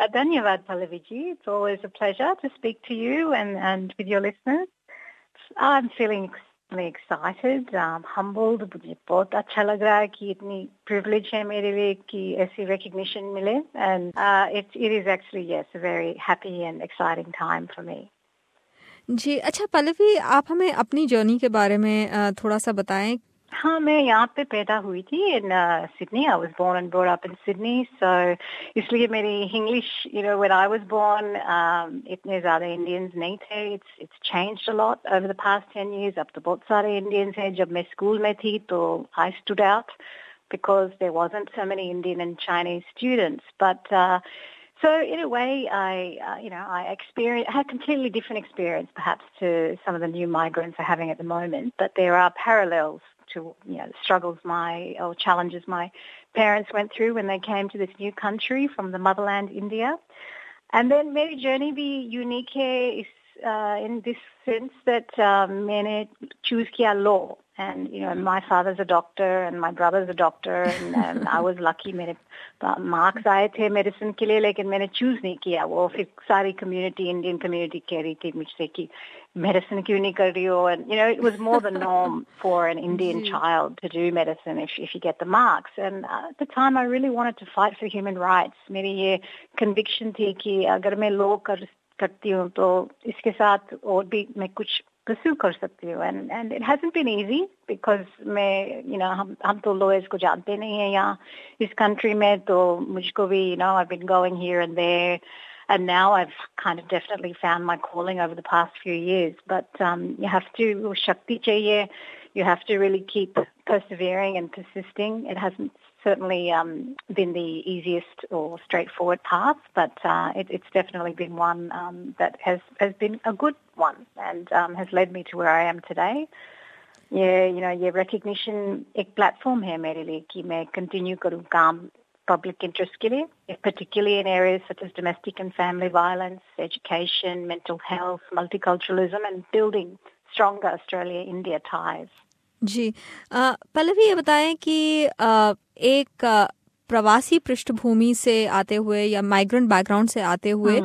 Dhanyavad, Pallavi. It's always a pleasure to speak to you and with your listeners. I'm feeling extremely excited, humbled. मुझे बहुत अच्छा लग रहा है कि इतनी privilege है मेरे लिए कि ऐसी recognition मिले. And it is actually, yes, a very happy and exciting time for me. जी, अच्छा पल्लवी, आप हमें अपनी जर्नी के बारे में थोड़ा सा बताएं. हाँ, मैं यहाँ पे पैदा हुई थी in Sydney. I was born and brought up in Sydney, so इसलिए मेरी English, when I was born, इतने ज़्यादा Indians नहीं थे. It's changed a lot over the past 10 years. अब तो बहुत सारे Indians हैं. जब मैं स्कूल में थी तो I stood out because there wasn't so many Indian and Chinese students. But so in a way, I had a completely different experience perhaps to some of the new migrants are having at the moment. But there are parallels to the struggles or challenges my parents went through when they came to this new country from the motherland, India. And then my journey भी unique है in this sense that मैंने choose किया law. And, my father's a doctor and my brother's a doctor and I was lucky. मेरे marks आए थे medicine के लिए, लेकिन मैंने choose नहीं किया. वो फिर सारी Indian community कह रही थी मुझसे कि medicine क्यों नहीं कर रही हो? And, it was more the norm for an Indian child to do medicine if you get the marks. And at the time I really wanted to fight for human rights. मेरी ये conviction थी कि अगर मैं law करती हूँ तो इसके साथ और भी मैं कुछ pursue कर सकती हूँ. And it hasn't been easy because हम तो lawyers को जानते नहीं हैं यहाँ इस country में, तो मुझको भी I've been going here and there, and now I've kind of definitely found my calling over the past few years. But you have to shakti chahiye. You have to really keep persevering and persisting. It hasn't certainly been the easiest or straightforward path, but it's definitely been one that has been a good one and has led me to where I am today. ये recognition एक platform है मेरे लिए कि मैं continue करूँ काम public interest के लिए, particularly in areas such as domestic and family violence, education, mental health, multiculturalism, and building stronger Australia-India ties. जी, पल्लवी ये बताएं कि एक प्रवासी पृष्ठभूमि से आते हुए या माइग्रेंट बैकग्राउंड से आते हुए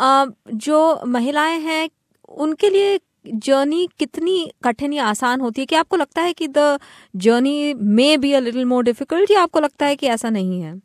जो महिलाएं हैं उनके लिए जर्नी कितनी कठिन या आसान होती है? क्या आपको लगता है कि the journey may be a little more difficult, या आपको लगता है कि ऐसा नहीं है?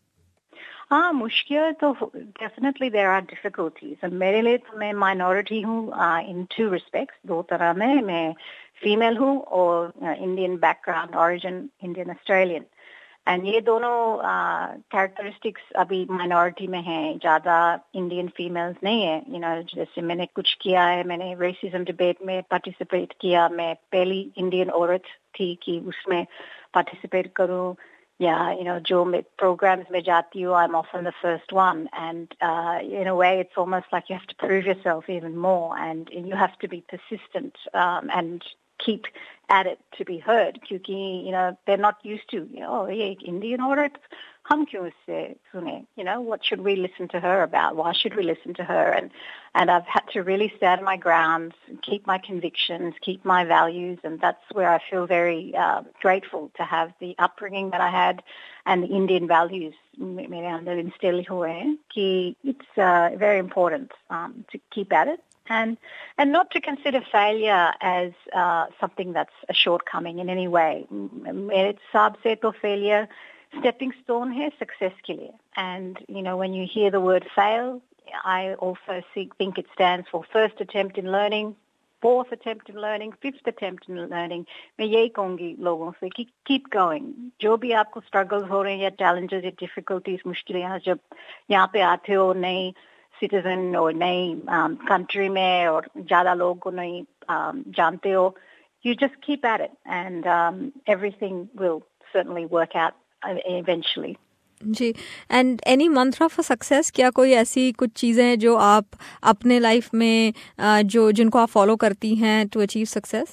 हाँ, मुश्किल तो definitely there are difficulties. मेरे लिए तो मैं minority हूँ in two respects. दो तरह में मैं female हूँ और Indian background, origin Indian Australian. And ये दोनों characteristics अभी minority में हैं. ज़्यादा Indian females नहीं है. जैसे मैंने कुछ किया है, मैंने racism debate में participate किया. मैं पहली Indian औरत थी कि उसमें participate करूँ. Yeah, जो programs में जाती हूँ, I'm often the first one. And in a way, it's almost like you have to prove yourself even more. And you have to be persistent and keep at it to be heard. क्योंकि, they're not used to, ये एक Indian औरत, हम क्यों इससे सुने? What should we listen to her about? Why should we listen to her? And I've had to really stand my ground, keep my convictions, keep my values, and that's where I feel very grateful to have the upbringing that I had and the Indian values मेरे अंदर instilled हुए हैं कि it's very important to keep at it and not to consider failure as something that's a shortcoming in any way. मेरे हिसाब से तो failure stepping stone है success के लिए. And, when you hear the word fail, I also think it stands for first attempt in learning, fourth attempt in learning, fifth attempt in learning. मैं यही कहूँगी लोगों से कि keep going. जो भी आपको struggles हो रहे हैं या challenges या difficulties, मुश्किलें जब यहाँ पे आते हो नई citizen और नई country में और ज़्यादा लोग को नहीं जानते हो, you just keep at it and everything will certainly work out eventually. जी, and any mantra for success? क्या कोई ऐसी कुछ चीजें हैं जो आप अपने लाइफ में जिनको आप फॉलो करती हैं to achieve success?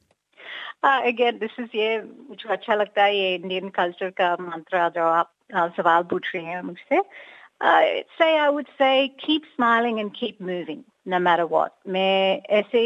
Again this is ये मुझे अच्छा लगता है ये इंडियन कल्चर का मंत्रा जो आप सवाल पूछ रहे हैं मुझसे. I would say keep smiling and keep moving no matter what. मैं ऐसे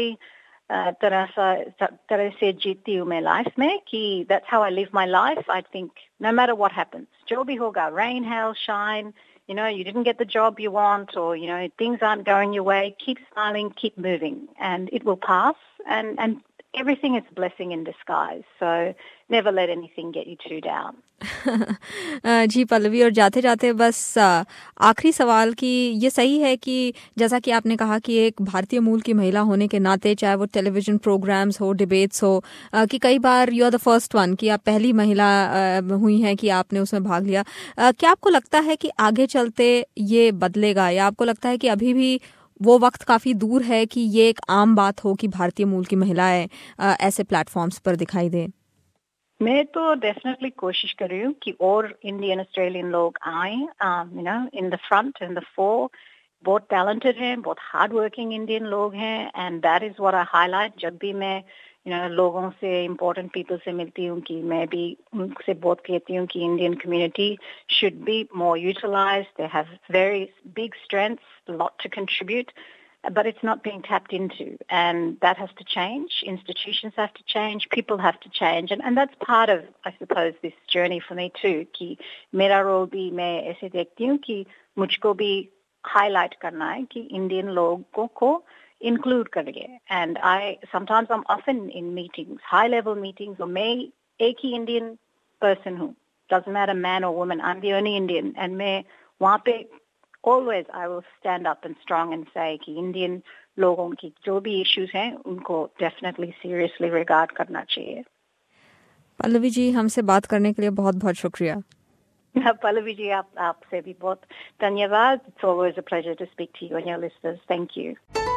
तरह से जीती हूँ मैं लाइफ में कि that's how I live my life. I think no matter what happens. Jo bhi hoga, rain, hail, shine, you didn't get the job you want, or, things aren't going your way, keep smiling, keep moving, and it will pass, and everything is a blessing in disguise. So never let anything get you too down. जी पल्लवी, और जाते जाते बस आखिरी सवाल कि ये सही है कि जैसा कि आपने कहा कि एक भारतीय मूल की महिला होने के नाते, चाहे वो टेलीविजन प्रोग्राम्स हो, डिबेट्स हो, कि कई बार you are the first one, कि आप पहली महिला हुई हैं कि आपने उसमें भाग लिया, क्या आपको लगता है कि आगे चलते ये बदलेगा, या आपको लगता है कि अभी भी वो वक्त काफी दूर है कि ये एक आम बात हो कि भारतीय मूल की महिलाएं ऐसे प्लेटफॉर्म्स पर दिखाई दें? मैं तो डेफिनेटली कोशिश कर रही हूँ कि और इंडियन ऑस्ट्रेलियन लोग आए, in the front, in the fore. बहुत टैलेंटेड हैं, बहुत हार्ड वर्किंग इंडियन लोग हैं, and that is what I highlight. जब भी मैं लोगों से, इम्पोर्टेंट पीपल से मिलती हूँ, कि मैं भी उनसे बहुत कहती हूँ कि Indian community should be more utilized. They have very big strengths, lot to contribute, but it's not being tapped into, and that has to change. Institutions have to change, people have to change, and that's part of, I suppose, this journey for me too, कि मेरा role भी मैं ऐसे देखती हूँ कि मुझको भी हाईलाइट करना है कि इंडियन लोगों को इंक्लूड करिए. And sometimes I'm often in meetings, high level meetings, और मैं एक ही इंडियन पर्सन हूँ, doesn't matter man or woman, I'm the only Indian, and मैं वहाँ पे always I will stand up and strong and say कि Indian लोगों की जो भी इश्यूज हैं उनको definitely seriously regard करना चाहिए. पल्लवी जी, हमसे बात करने के लिए बहुत बहुत शुक्रिया. पल्लवी जी, आपसे भी बहुत धन्यवाद. It's always a pleasure to speak to you and your listeners. Thank you.